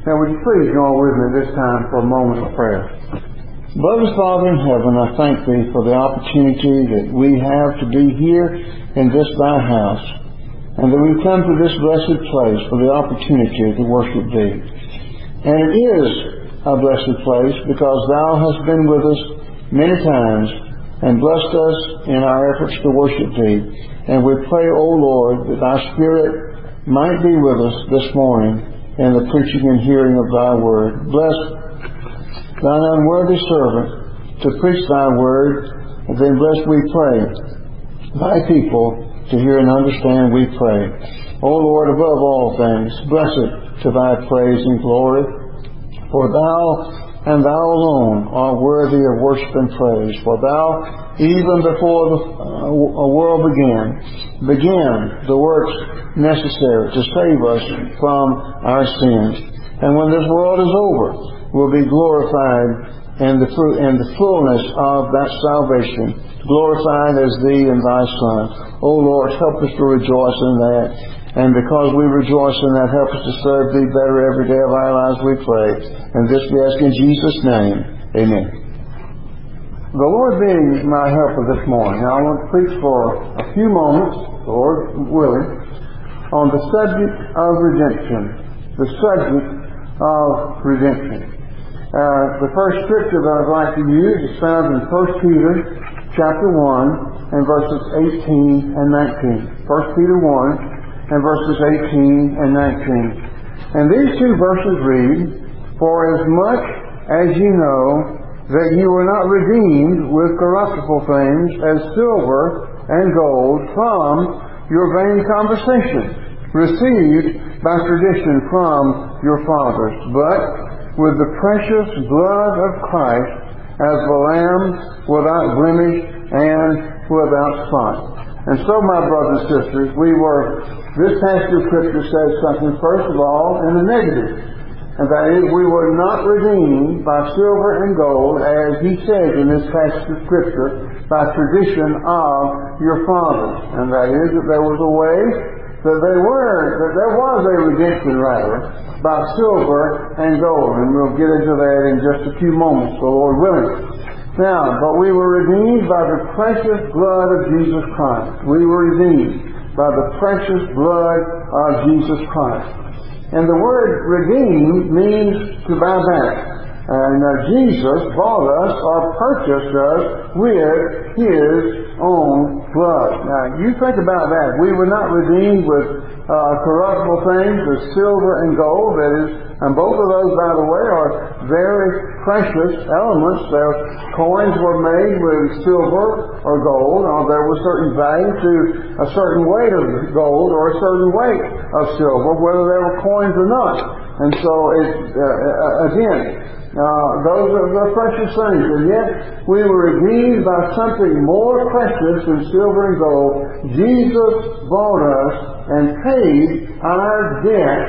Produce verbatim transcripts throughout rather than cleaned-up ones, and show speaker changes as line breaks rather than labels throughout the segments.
Now, would you please join with me this time for a moment of prayer? Beloved Father in heaven, I thank Thee for the opportunity that we have to be here in this Thy house, and that we come to this blessed place for the opportunity to worship Thee. And it is a blessed place because Thou hast been with us many times and blessed us in our efforts to worship Thee. And we pray, O Lord, that Thy Spirit might be with us this morning in the preaching and hearing of Thy Word. Bless Thine unworthy servant to preach Thy Word, and then bless, we pray, Thy people to hear and understand, we pray. O Lord, above all things, bless it to Thy praise and glory, for Thou and Thou alone are worthy of worship and praise. For Thou, even before the uh, world began, began the works necessary to save us from our sins. And when this world is over, we'll be glorified in the, in the fullness of that salvation, glorified as Thee and Thy Son. O Lord, help us to rejoice in that. And because we rejoice in that, help us to serve Thee better every day of our lives, we pray. And this we ask in Jesus' name. Amen. The Lord being my helper this morning, now I want to preach for a few moments, Lord willing, on the subject of redemption. The subject of redemption. Uh, the first scripture that I'd like to use is found in First Peter chapter one and verses eighteen and nineteen. First Peter one and verses eighteen and nineteen. And these two verses read, "For as much as you know that you were not redeemed with corruptible things as silver and gold from your vain conversation, received by tradition from your fathers, but with the precious blood of Christ as the Lamb without blemish and without spot." And so, my brothers and sisters, we were, this passage of Scripture says something, first of all, in the negative. And that is, we were not redeemed by silver and gold, as he says in this passage of Scripture, by tradition of your fathers. And that is, that there was a way that they were, that there was a redemption, rather, by silver and gold. And we'll get into that in just a few moments, the Lord willing. Now, but we were redeemed by the precious blood of Jesus Christ. We were redeemed by the precious blood of Jesus Christ. And the word redeemed means to buy back. And uh, Jesus bought us or purchased us with His own blood. Now, you think about that. We were not redeemed with uh, corruptible things, with silver and gold. That is, and both of those, by the way, are very precious elements. Their coins were made with silver or gold, or there was certain value to a certain weight of gold or a certain weight of silver, whether they were coins or not. And so, it, uh, again, uh, those are the precious things. And yet, we were redeemed by something more precious than silver and gold. Jesus bought us and paid our debt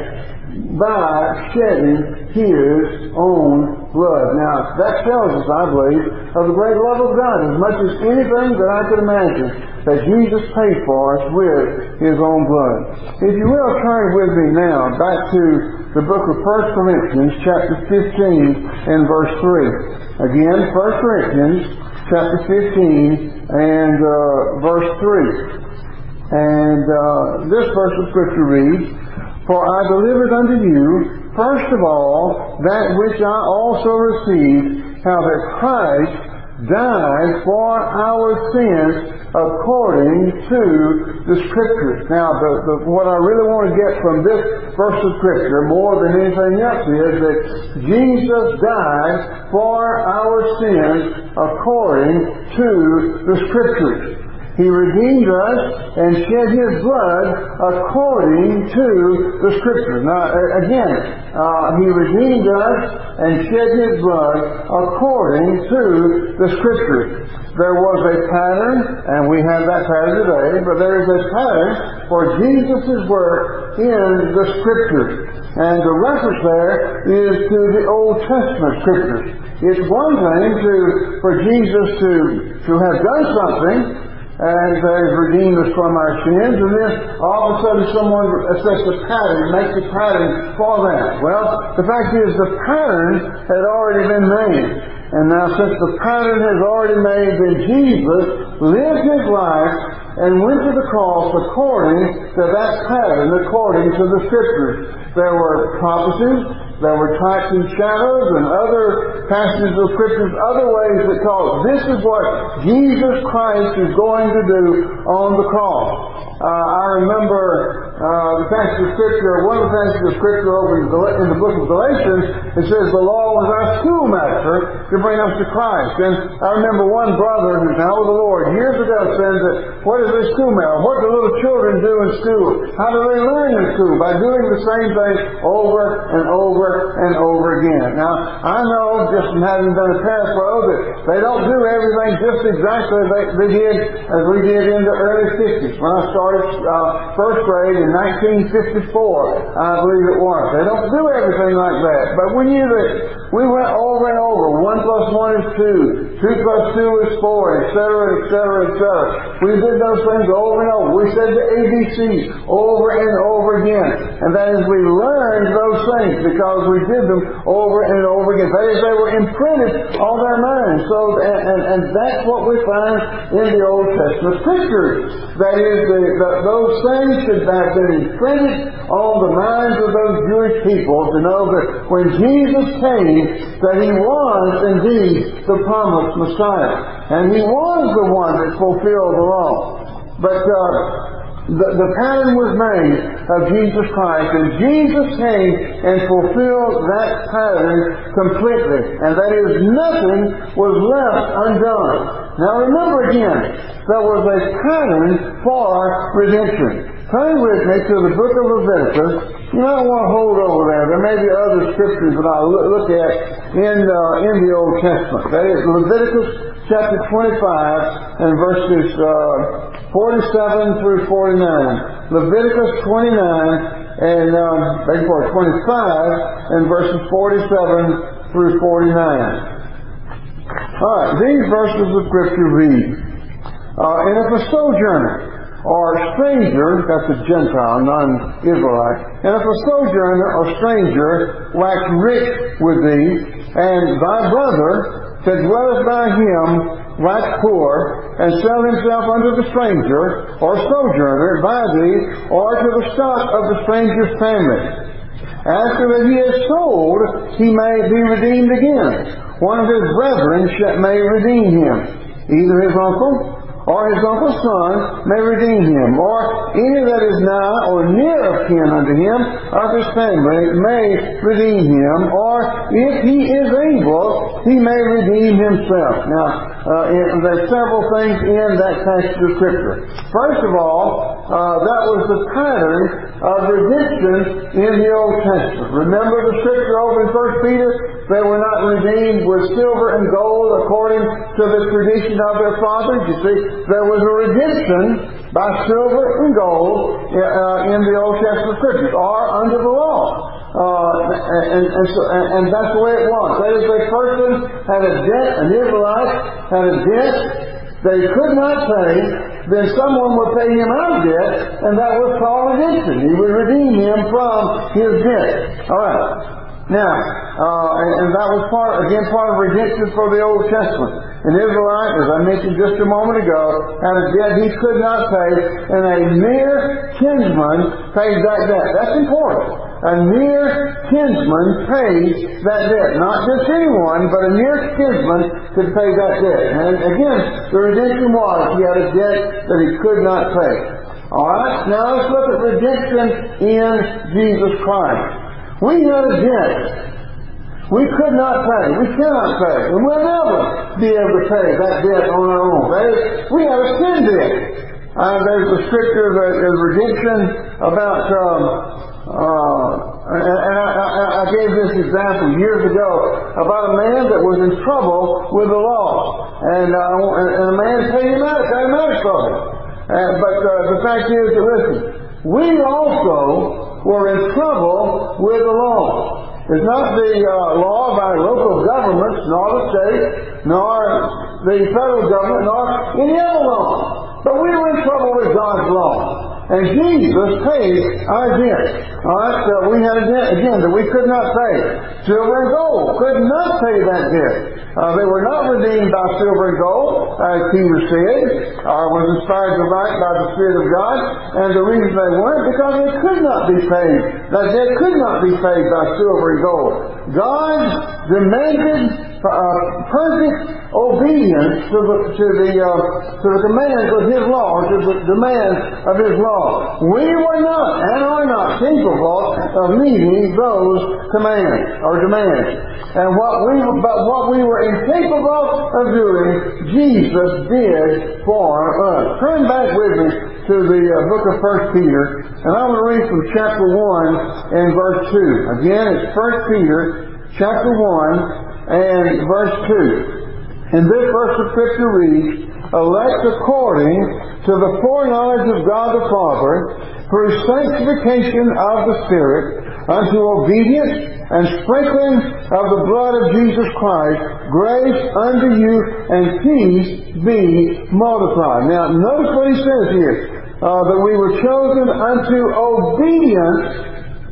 by shedding His own blood. Now, that tells us, I believe, of the great love of God, as much as anything that I could imagine, that Jesus paid for us with His own blood. If you will, turn with me now back to the book of First Corinthians, chapter fifteen, and verse three. Again, First Corinthians, chapter fifteen, and uh, verse three. And uh, this verse of Scripture reads, "For I delivered unto you, first of all, that which I also received, how that Christ died for our sins according to the Scriptures." Now, the, the, what I really want to get from this verse of Scripture, more than anything else, is that Jesus died for our sins according to the Scriptures. He redeemed us and shed His blood according to the Scriptures. Now, again, uh, He redeemed us and shed His blood according to the Scriptures. There was a pattern, and we have that pattern today, but there is a pattern for Jesus' work in the Scriptures. And the reference there is to the Old Testament Scriptures. It's one thing to for Jesus to, to have done something, and they've redeemed us from our sins, and then all of a sudden someone sets a pattern, makes a pattern for that. Well, the fact is the pattern had already been made. And now since the pattern has already made, then Jesus lived His life and went to the cross according to that pattern, according to the Scriptures. There were prophecies, there were types and shadows and other passages of Scriptures, other ways that taught this is what Jesus Christ is going to do on the cross. Uh, I remember uh, the passage of Scripture, one of the passages of Scripture over in, Gal- in the book of Galatians, it says the law was our schoolmaster to bring us to Christ. And I remember one brother who's now with the Lord years ago said that, what is a schoolmaster? What do little children do in school? How do they learn in school? By doing the same thing over and over and over again. Now, I know, just from having been a parent for that they don't do everything just exactly as they, they did as we did in the early fifties. When I started uh, first grade in nineteen fifty-four, I believe it was. They don't do everything like that. But we knew that we went over and over. One plus one is two. Two plus two is four, et cetera, et cetera, et cetera. We did those things over and over. We said the A B Cs over and over again. And that is, we learned those things because we did them over and over again. That is, they were imprinted on our minds. So, and, and, and that's what we find in the Old Testament Scriptures. That is, the, the, those things should have been imprinted on the minds of those Jewish people to know that when Jesus came, that He was indeed the promised Messiah. And He was the one that fulfilled the law. But uh, the, the pattern was made of Jesus Christ, and Jesus came and fulfilled that pattern completely. And that is, nothing was left undone. Now remember again, there was a pattern for redemption. Turn with me to the book of Leviticus. You might want to hold over there. There may be other scriptures that I'll look at in uh, in the Old Testament. That is Leviticus chapter twenty-five and verses uh, forty-seven through forty-nine. Leviticus twenty-nine and um, beg your pardon, twenty-five and verses forty-seven through forty-nine. All right, these verses of Scripture read, uh, and if a sojourner or stranger, that's a Gentile, non-Israelite, and if a sojourner or stranger wax rich with thee, and thy brother that dwelleth by him wax poor, and sell himself unto the stranger or sojourner by thee, or to the stock of the stranger's family. After that he is sold, he may be redeemed again. One of his brethren may redeem him, either his uncle or his uncle's son may redeem him, or any that is nigh or near of kin unto him of his family may redeem him, or if he is able, he may redeem himself. Now, uh, in, there's several things in that passage of Scripture. First of all, uh, that was the pattern of redemption in the Old Testament. Remember the Scripture over in First Peter? They were not redeemed with silver and gold according to the tradition of their fathers. You see, there was a redemption by silver and gold uh, in the Old Testament Scriptures, or under the law. Uh, and, and, so, and, and that's the way it was. That is, a person had a debt, an Israelite had a debt that he could not pay, then someone would pay him out of debt, and that was called redemption. He would redeem him from his debt. All right. Now, uh, and, and that was part, again, part of redemption for the Old Testament. An Israelite, as I mentioned just a moment ago, had a debt he could not pay, and a near kinsman paid that debt. That's important. A near kinsman pays that debt. Not just anyone, but a near kinsman could pay that debt. And again, the redemption was he had a debt that he could not pay. Alright, now let's look at redemption in Jesus Christ. We had a debt we could not pay. We cannot pay. And we'll never be able to pay that debt on our own. That is, we have a sin debt. Uh, there's a scripture that is redemption about, um, uh, and, and I, I, I gave this example years ago about a man that was in trouble with the law. And, uh, and a man paid him out, got him out of trouble. Uh, but uh, the fact is that, listen, we also were in trouble with the law. It's not the uh, law by local governments, nor the state, nor the federal government, nor any other law. But we were in trouble with God's law. And Jesus paid our debt. Alright, so we had a debt again that we could not pay. Silver and gold could not pay that debt. Uh, they were not redeemed by silver and gold, as Peter said, or was inspired to write by the Spirit of God. And the reason they weren't, because they could not be paid. That debt could not be paid by silver and gold. God demanded uh, perfect obedience to the to the uh, to the commands of His law, or to the demands of His law. We were not and are not capable of meeting those commands or demands. And what we but what we were incapable of doing, Jesus did for us. Turn back with me to the uh, book of First Peter, and I'm going to read from chapter one and verse two. Again, it's First Peter chapter one and verse two. And this verse of Scripture reads, elect according to the foreknowledge of God the Father, through sanctification of the Spirit, unto obedience and sprinkling of the blood of Jesus Christ, grace unto you and peace be multiplied. Now, notice what he says here, uh, that we were chosen unto obedience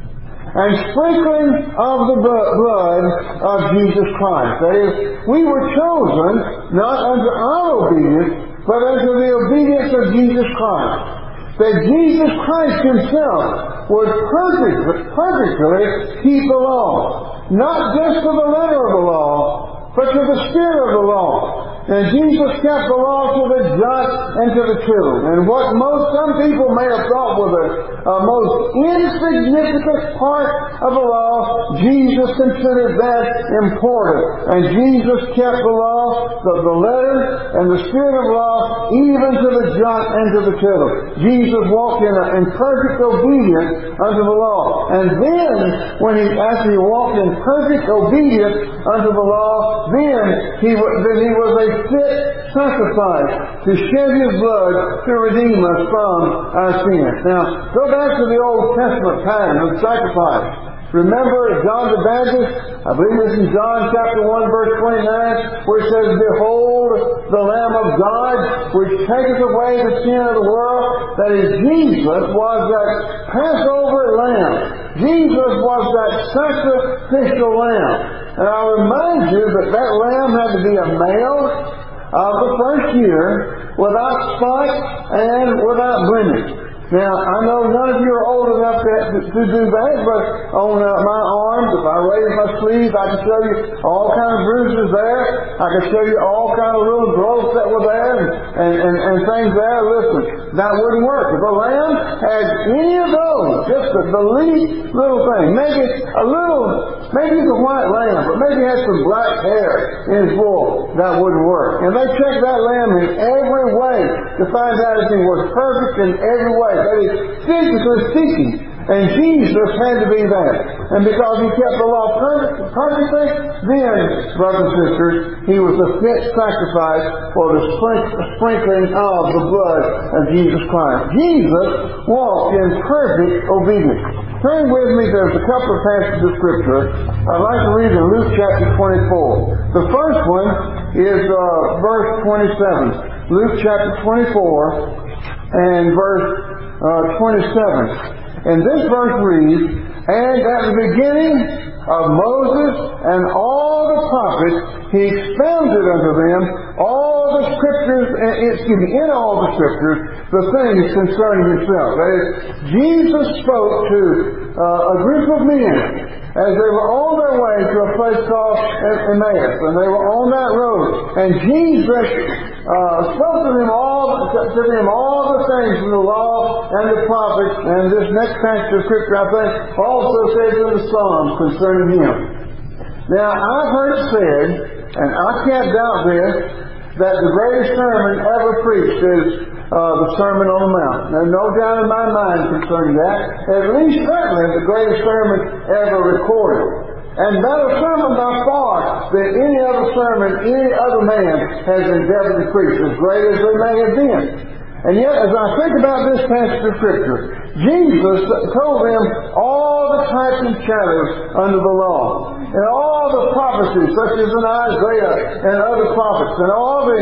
and sprinkling of the blood of Jesus Christ. That is, we were chosen not unto our obedience, but unto the obedience of Jesus Christ. That Jesus Christ Himself would perfectly, perfectly keep the law. Not just to the letter of the law, but to the spirit of the law. And Jesus kept the law to the jot and to the tittle. And what most some people may have thought was a, a most insignificant part of the law, Jesus considered that important. And Jesus kept the law, the, the letter and the spirit of law, even to the jot and to the tittle. Jesus walked in, a, in perfect obedience unto the law. And then, when he after he walked in perfect obedience unto the law, then he then he was a fit sacrifice to shed His blood to redeem us from our sins. Now, go back to the Old Testament pattern of sacrifice. Remember John the Baptist, I believe it's in John chapter one verse twenty-nine, where it says, behold the Lamb of God, which taketh away the sin of the world. That is, Jesus was that Passover lamb. Jesus was that sacrificial lamb. And I remind you that that lamb had to be a male of the first year, without spot and without blemish. Now, I know none of you are old enough to, to do that, but on uh, my arms, if I raise my sleeve, I can show you all kinds of bruises there. I can show you all kinds of little growths that were there and, and, and, and things there. Listen, that wouldn't work. If a lamb had any of those, just the, the least little thing, maybe a little, maybe it's a white lamb, but maybe it had some black hair in his wool, that wouldn't work. And they checked that lamb in every way to find out if he was perfect in every way. That is, physically speaking. And Jesus had to be that. And because He kept the law perfect, perfectly, then, brothers and sisters, He was a fit sacrifice for the sprinkling of the blood of Jesus Christ. Jesus walked in perfect obedience. Turn with me, there's a couple of passages of Scripture I'd like to read in Luke chapter twenty-four. The first one is uh, verse twenty-seven. Luke chapter twenty-four and verse uh, twenty-seven. And this verse reads, and at the beginning of Moses and all the prophets, He expounded unto them all the Scriptures, excuse me, in all the Scriptures, the things concerning Himself. That is, Jesus spoke to uh, a group of men as they were on their way to a place called Emmaus, and they were on that road. And Jesus uh, spoke to them all, to them all the things from the law and the prophets. And this next passage of Scripture, I think, also says in the Psalms concerning Him. Now, I've heard it said, and I can't doubt this, that the greatest sermon ever preached is uh, the Sermon on the Mount. There's no doubt in my mind concerning that. At least certainly the greatest sermon ever recorded. And not a sermon by far than any other sermon any other man has endeavored to preach, as great as they may have been. And yet, as I think about this passage of Scripture, Jesus told them all the types and shadows under the law, and all the prophecies, such as in Isaiah and other prophets, and all the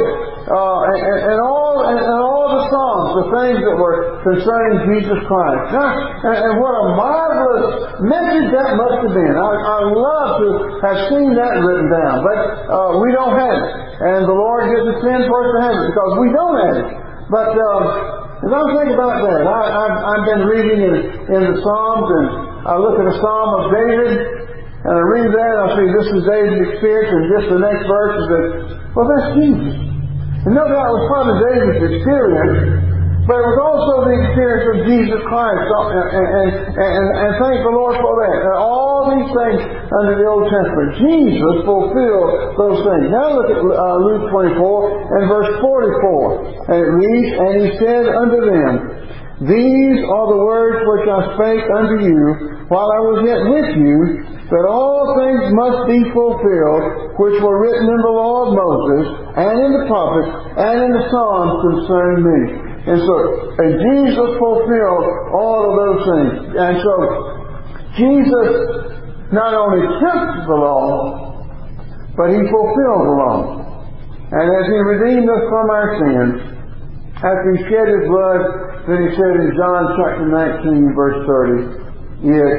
uh, and, and all and, and all the Psalms, the things that were concerning Jesus Christ. Now, and, and what a marvelous message that must have been. I, I love to have seen that written down, but uh, we don't have it. And the Lord gives it sin for us to have it because we don't have it. But uh, as I think about that, I, I've, I've been reading in, in the Psalms, and I look at the Psalm of David, and I read that, and I see this is David's experience, and just the next verse is that, well, that's Jesus. And no doubt it was part of David's experience, but it was also the experience of Jesus Christ. And, and, and, and thank the Lord for that. And all these things under the Old Testament, Jesus fulfilled those things. Now look at uh, Luke twenty-four and verse forty-four. And it reads, "And he said unto them, These are the words which I spake unto you while I was yet with you, that all things must be fulfilled which were written in the law of Moses, and in the prophets, and in the Psalms concerning me." And so, and Jesus fulfilled all of those things. And so, Jesus not only kept the law, but He fulfilled the law. And as He redeemed us from our sins, after He shed His blood, then He said in John chapter nineteen, verse thirty, "It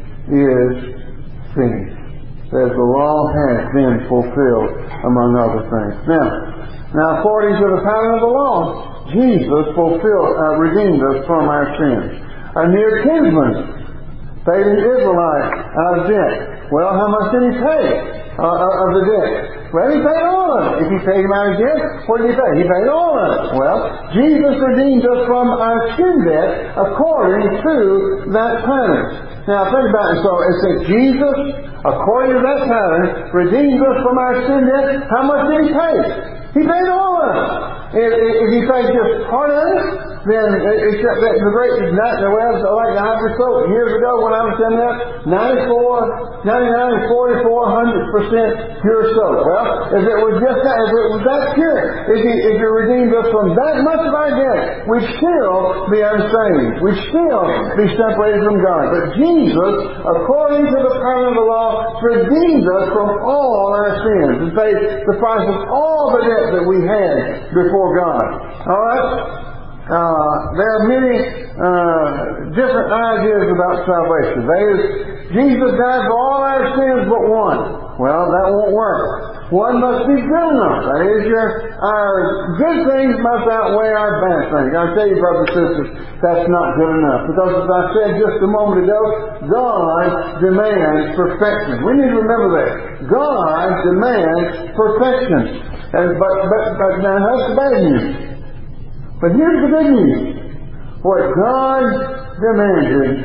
is finished." As the law has been fulfilled, among other things. Now, now according to the pattern of the law, Jesus fulfilled, uh, redeemed us from our sins. A near kinsman paid an Israelite out of debt. Well, how much did he pay uh, of the debt? Well, he paid all of it. If he paid him out of debt, what did he pay? He paid all of it. Well, Jesus redeemed us from our sin debt according to that pattern. Now, think about it. So it says Jesus, according to that pattern, redeemed us from our sin debt. How much did He pay? He paid all of it. If, if He paid just part of it, then it's that the great night the well like the ivory soap years ago when I was in there, ninety-four, ninety-nine, forty-four hundred percent pure soap. Well, if it was just that, if it was that pure, if He if He redeemed us from that much of our debt, we'd still be unstained. We'd still be separated from God. But Jesus, according to the pattern of the law, redeemed us from all our sins and paid the price of all the debt that we had before God. All right. Uh, there are many uh, different ideas about salvation. That is, Jesus died for all our sins but one. Well, that won't work. One must be good enough. That is, your, our good things must outweigh our bad things. I'll tell you, brothers and sisters, that's not good enough. Because as I said just a moment ago, God demands perfection. We need to remember that. God demands perfection. And, but, but, but now that's the bad news. But here's the good news. What God demanded,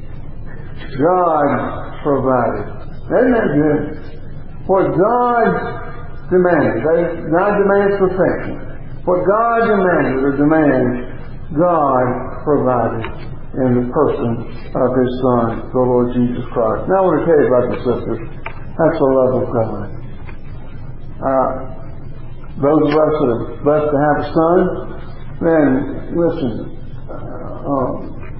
God provided. Isn't that good? What God demanded. God demands perfection. What God demanded or demands, God provided in the person of His Son, the Lord Jesus Christ. Now I want to tell you, brothers and sisters, that's the love of God. Uh, those of us that are blessed to have a son, then, listen, uh,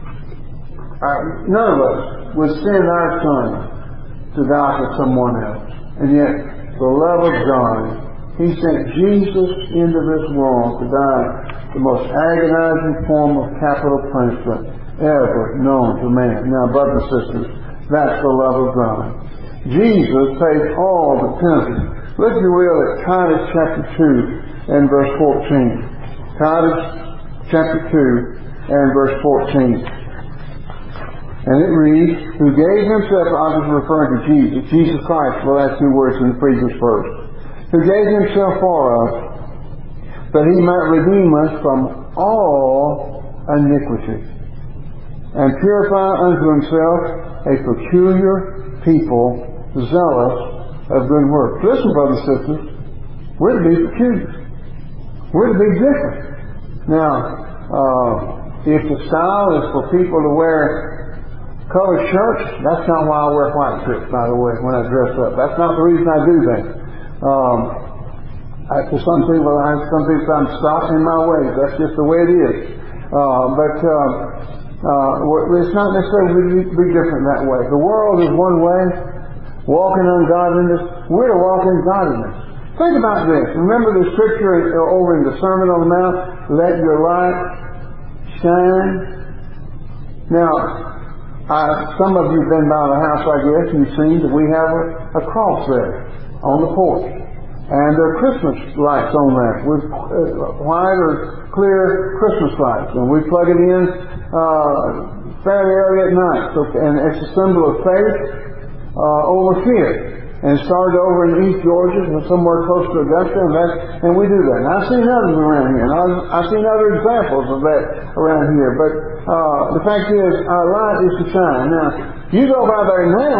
uh, none of us would send our son to die for someone else. And yet, the love of God, He sent Jesus into this world to die the most agonizing form of capital punishment ever known to man. Now, brothers and sisters, that's the love of God. Jesus paid all the penalty. Look, if you will, at Titus chapter two and verse fourteen. Titus chapter two and verse fourteen. And it reads, "Who gave Himself," I was referring to Jesus, Jesus Christ, well, that's two words in the previous verse, "who gave Himself for us, that He might redeem us from all iniquity, and purify unto Himself a peculiar people, zealous of good works." Listen, brothers and sisters, we're to be peculiar. We're to be different. Now, uh, if the style is for people to wear colored shirts, that's not why I wear white shirts, by the way, when I dress up. That's not the reason I do that. Um, I, for some people, I, some people I'm stopped in my ways. That's just the way it is. Uh, but uh, uh, it's not necessarily be different that way. The world is one way, walking in godliness. We're to walk in godliness. Think about this. Remember the scripture over in the Sermon on the Mount, let your light shine. Now, I, some of you have been by the house, I guess, and you've seen that we have a, a cross there on the porch. And there are Christmas lights on there with uh, white or clear Christmas lights. And we plug it in uh, fairly early at night. So, and it's a symbol of faith uh, over fear. And it started over in East Georgia, somewhere close to Augusta, and, that, and we do that. And I've seen others around here, and I've, I've seen other examples of that around here. But uh, the fact is, our light is to shine. Now, you go by there now,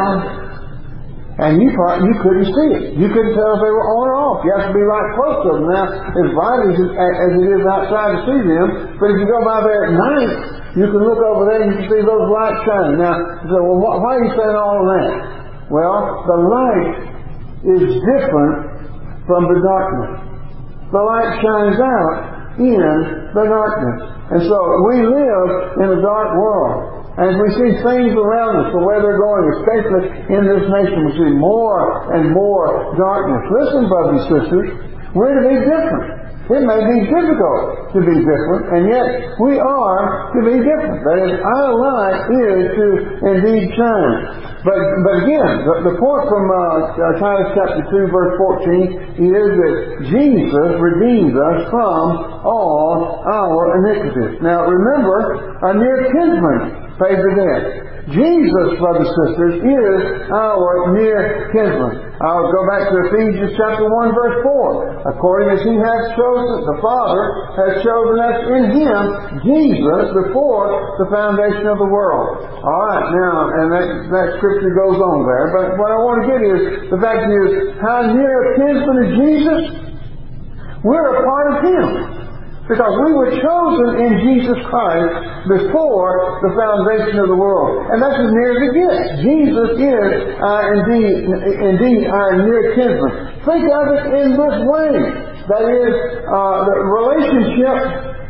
and you probably, you couldn't see it. You couldn't tell if they were on or off. You have to be right close to them now, as bright as it, as it is outside to see them. But if you go by there at night, you can look over there and you can see those lights shining. Now, you say, well, why are you saying all of that? Well, the light is different from the darkness. The light shines out in the darkness. And so we live in a dark world. And we see things around us, the way they're going, especially in this nation, we see more and more darkness. Listen, brothers and sisters, we're to be different. It may be difficult to be different, and yet we are to be different. That is, our light is to indeed shine. But but again, the, the point from uh, Titus chapter two, verse fourteen, is that Jesus redeems us from all our iniquities. Now remember, a near kinsman paid the debt. Jesus, brothers and sisters, is our near kinsman. I'll go back to Ephesians chapter one, verse four. According as He has chosen, the Father has chosen us in Him, Jesus, before the foundation of the world. Alright, now, and that, that scripture goes on there, but what I want to get is, the fact is, how near a kinsman is Jesus? We're a part of Him. Because we were chosen in Jesus Christ before the foundation of the world. And that's as near as it gets. Jesus is uh, indeed, indeed our near kinsman. Think of it in this way. That is, uh, the relationship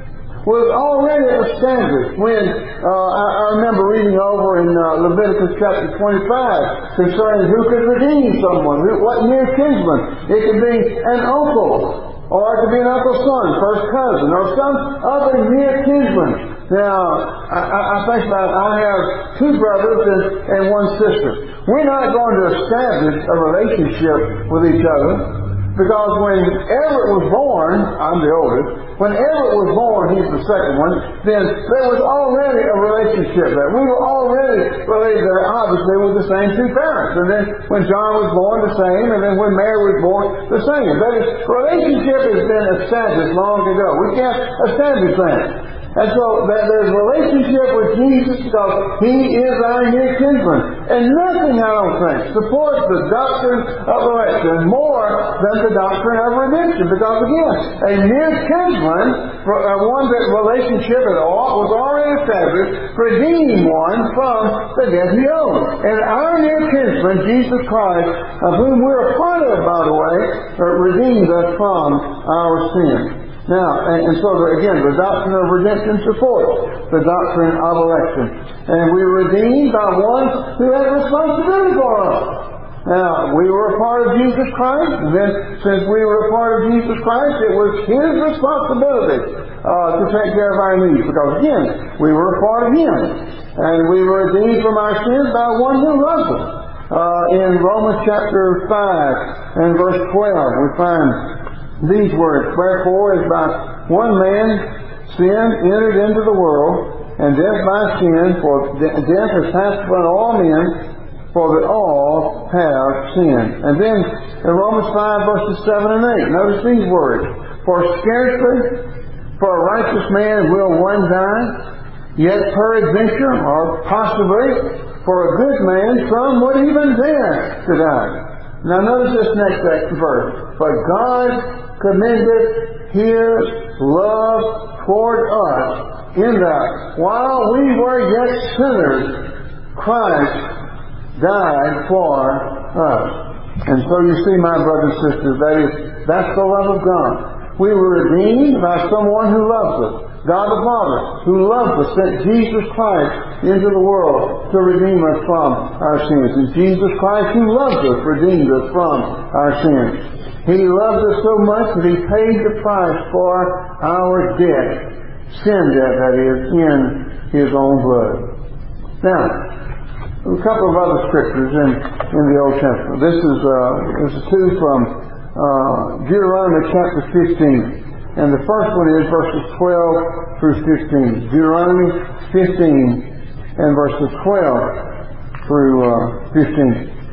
was already established when uh, I, I remember reading over in uh, Leviticus chapter twenty-five concerning who could redeem someone, who, what near kinsman. It could be an uncle. Or it could be an uncle's son, first cousin, or some other near kinsman. Now, I, I think about it, I have two brothers and, and one sister. We're not going to establish a relationship with each other, because when Everett was born, I'm the oldest, when Everett was born, he's the second one, then there was already a relationship there. We were already related there, obviously, with the same two parents. And then when John was born, the same, and then when Mary was born, the same. That is, relationship has been established long ago. We can't establish that. And so there's a relationship with Jesus because He is our near kinsman. And nothing, I don't think, supports the doctrine of election more than the doctrine of redemption. Because again, a near kinsman, one that relationship at all was already established, redeemed one from the debt he owed. And our near kinsman, Jesus Christ, of whom we're a part of, by the way, redeemed us from our sin. Now, and, and so again, the doctrine of redemption supports the doctrine of election. And we were redeemed by one who had responsibility for us. Now, we were a part of Jesus Christ, and then since we were a part of Jesus Christ, it was His responsibility uh, to take care of our needs. Because again, we were a part of Him. And we were redeemed from our sins by one who loves us. Uh, in Romans chapter five and verse twelve, we find these words, wherefore as by one man sin entered into the world, and death by sin, for death has passed upon all men, for that all have sinned. And then in Romans five verses seven and eight, notice these words, for scarcely for a righteous man will one die, yet peradventure, or possibly, for a good man some would even dare to die. Now notice this next verse, but God commended His love toward us in that while we were yet sinners, Christ died for us. And so you see, my brothers and sisters, that is, that's the love of God. We were redeemed by someone who loves us. God the Father, who loved us, sent Jesus Christ into the world to redeem us from our sins. And Jesus Christ, who loved us, redeemed us from our sins. He loved us so much that He paid the price for our debt. Sin debt, that is, in His own blood. Now, a couple of other scriptures in, in the Old Testament. This is, uh, this is two from uh, Deuteronomy chapter fifteen. And the first one is verses twelve through fifteen. Deuteronomy fifteen and verses twelve through uh, fifteen.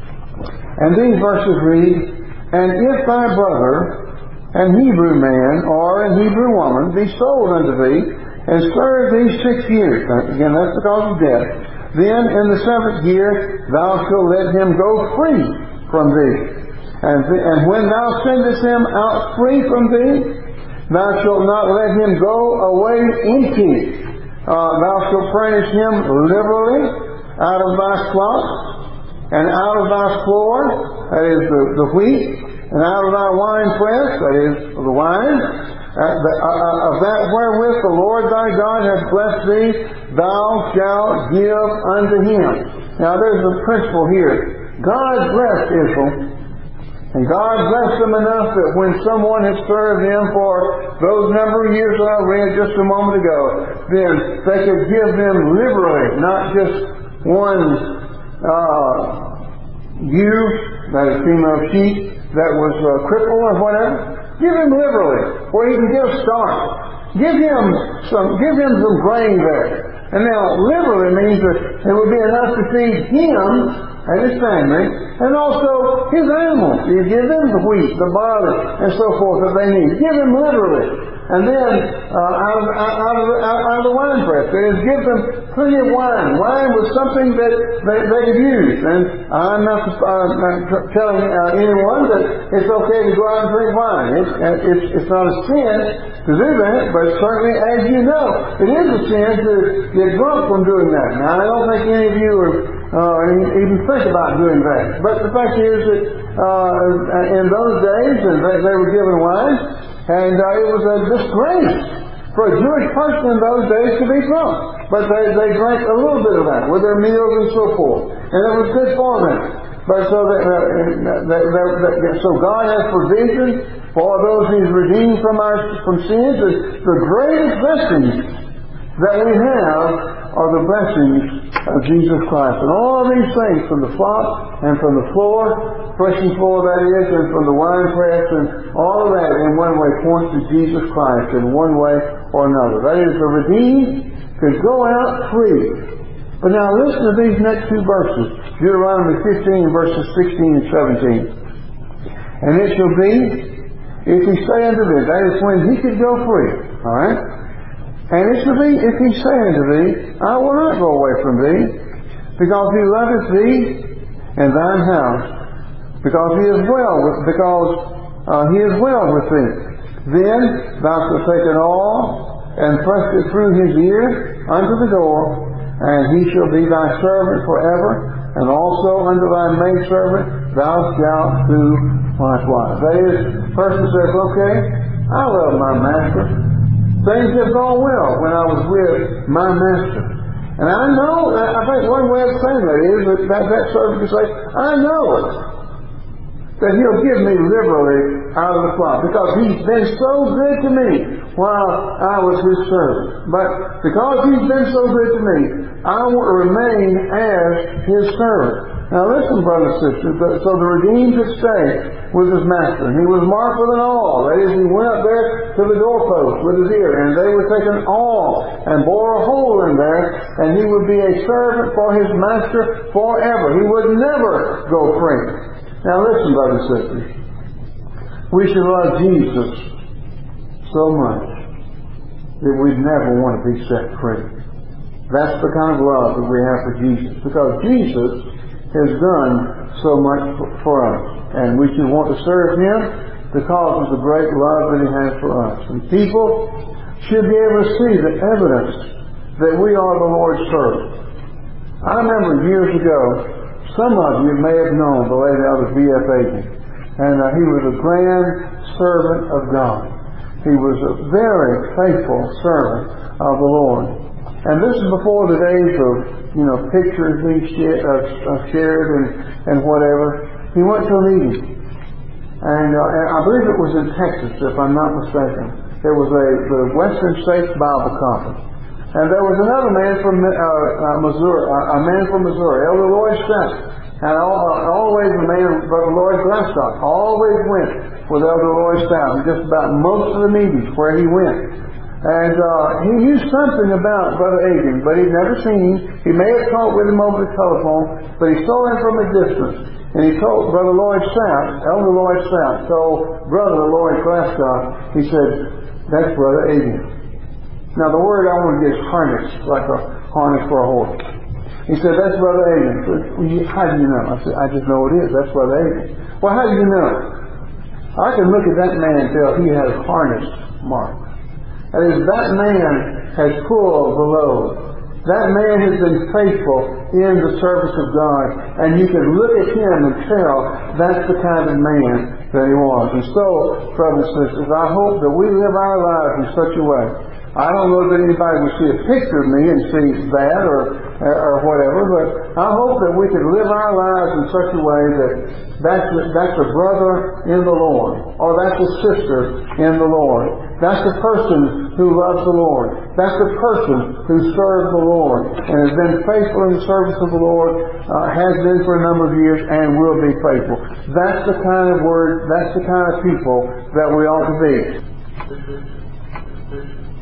And these verses read, "And if thy brother, an Hebrew man or an Hebrew woman, be sold unto thee, and serve thee six years," again, that's because of debt, "then in the seventh year thou shalt let him go free from thee. And, th- and when thou sendest him out free from thee, thou shalt not let him go away empty. Uh, thou shalt furnish him liberally out of thy flock, and out of thy floor, that is the, the wheat, and out of thy wine press, that is the wine, uh, the, uh, of that wherewith the Lord thy God hath blessed thee, thou shalt give unto him." Now there's a principle here. God blessed Israel, and God blessed them enough that when someone had served Him for those number of years that I read just a moment ago, then they could give them liberally, not just one uh, ewe, that is female sheep, that was uh, crippled or whatever. Give him liberally, where he can get a start. Give him some, give him some grain there. And now, liberally means that it would be enough to feed him and his family, and also his animals. You give them the wheat, the barley, and so forth that they need. Give them literally. And then, uh, out, of, out, of, out, out of the wine press, that is, give them plenty of wine. Wine was something that they, they could use. And I'm not uh, telling uh, anyone that it's okay to go out and drink wine. It's, it's, it's not a sin to do that, but certainly, as you know, it is a sin to get drunk from doing that. Now, I don't think any of you are uh, even think about doing that. But the fact is that uh, in those days, and they, they were given wine, and uh, it was a disgrace for a Jewish person in those days to be drunk. But they, they drank a little bit of that with their meals and so forth. And it was good for them. But so that, uh, that, that, that, that so God has provision for those He's redeemed from our from sins. And the greatest blessings that we have are the blessings of Jesus Christ. And all these things, from the flock and from the floor, threshing floor that is, and from the wine press, and all of that in one way points to Jesus Christ in one way or another. That is, the redeemed could go out free. But now listen to these next two verses. Deuteronomy fifteen, verses sixteen and seventeen. "And it shall be, if he say unto thee," that is when he could go free. Alright? "And it shall be, if he say unto thee, I will not go away from thee, because he loveth thee and thine house, because he is well with, because uh, he is well with thee. Then thou shalt take an awl, and thrust it through his ear unto the door, and he shall be thy servant forever, and also unto thy maidservant thou shalt do likewise." That is, the person says, okay, I love my master. Things have gone well when I was with my master. And I know, I think one way of saying that is that that, that servant can say, I know it, that he'll give me liberally out of the flock, because he's been so good to me while I was his servant. But because he's been so good to me, I want to remain as his servant. Now listen, brothers and sisters, so the redeemed could stay with his master. And he was marked with an awl. That is, he went up there to the doorpost with his ear, and they would take an awl and bore a hole in there, and he would be a servant for his master forever. He would never go free. Now listen, brothers and sisters, we should love Jesus so much that we'd never want to be set free. That's the kind of love that we have for Jesus, because Jesus has done so much for us, and we should want to serve Him because of the great love that He has for us. And people should be able to see the evidence that we are the Lord's servant. I remember years ago, some of you may have known the late Elder B F Agin, and uh, he was a grand servant of God. He was a very faithful servant of the Lord. And this is before the days of, you know, pictures being shared, uh, shared and, and whatever. He went to a meeting. And, uh, and I believe it was in Texas, if I'm not mistaken. It was a the Western States Bible Conference. And there was another man from uh, uh, Missouri, uh, a man from Missouri, Elder Lloyd Stout. And all, uh, always the man, Brother Lloyd Glasscock, always went with Elder Lloyd Stout in just about most of the meetings where he went. And uh, he knew something about Brother Agin, but he'd never seen him. He may have talked with him over the telephone, but he saw him from a distance. And he told Brother Lloyd Stout, Elder Lloyd Stout, told Brother Lloyd Glasscock, he said, that's Brother Agin. Now the word I want to get is harness, like a harness for a horse. He said, that's Brother Agin. How do you know? I said, I just know it is. That's Brother Agin. Well, how do you know? I can look at that man and tell he has harness marks. That is, that man has pulled the load. That man has been faithful in the service of God. And you can look at him and tell that's the kind of man that he was. And so, brothers and sisters, I hope that we live our lives in such a way. I don't know that anybody will see a picture of me and see that or or whatever, but I hope that we can live our lives in such a way that that's a, that's a brother in the Lord, or that's a sister in the Lord. That's the person who loves the Lord. That's the person who serves the Lord and has been faithful in the service of the Lord, uh, has been for a number of years, and will be faithful. That's the kind of word, that's the kind of people that we ought to be.